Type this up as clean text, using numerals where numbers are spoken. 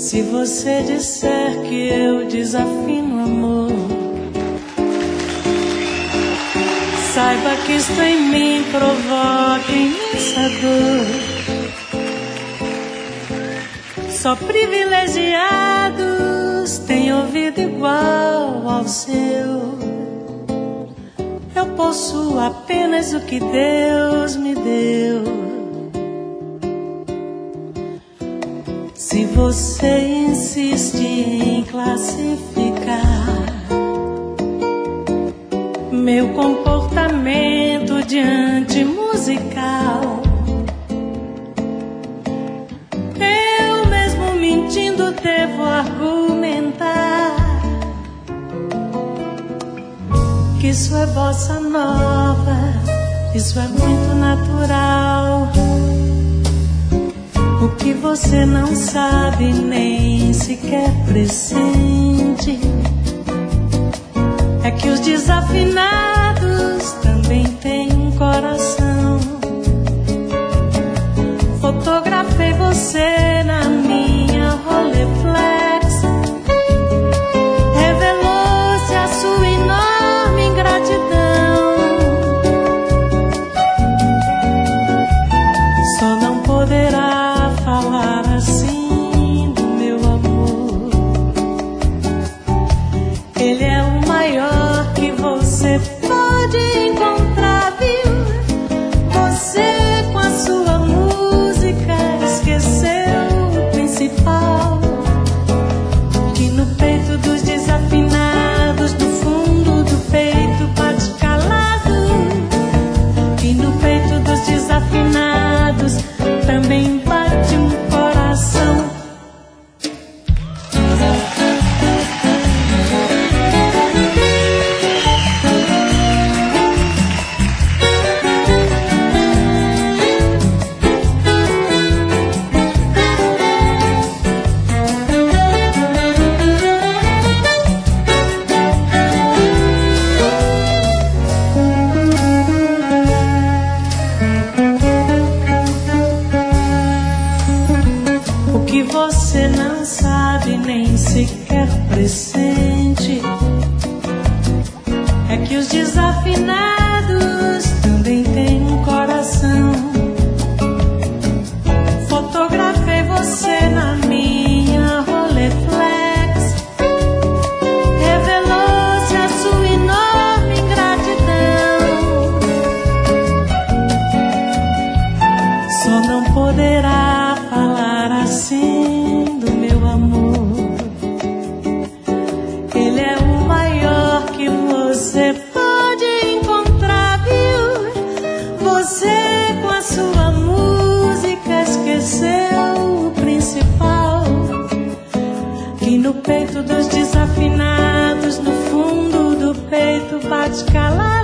Se você disser que eu desafino amor, saiba que isto em mim provoca imensa dor. Só privilegiados têm ouvido igual ao seu. Eu possuo apenas o que Deus me deu. Se você insiste em classificar meu comportamento diante musical, eu mesmo mentindo devo argumentar que isso é bossa nova, isso é muito natural. O que você não sabe nem sequer pressente é que os desafinados também têm um coração. Fotografei você na minha Rolleiflex, revelou-se a sua enorme ingratidão. Só não poderá falar assim do meu amor. Ele é o maior que você pode encontrar, viu? Você com a sua música esqueceu o principal, que no peito dos desafinados, no fundo do peito bate calado, que no peito dos desafinados também bate um coração. O que você não sabe nem sequer pressente é que os desafinados também têm um coração. Fotografei você na minha Rolleiflex, revelou-se a sua enorme ingratidão. Só não poderá falar assim do meu amor. Ele é o maior que você pode encontrar, viu? Você com a sua música esqueceu o principal, que no peito dos desafinados, no fundo do peito bate calado,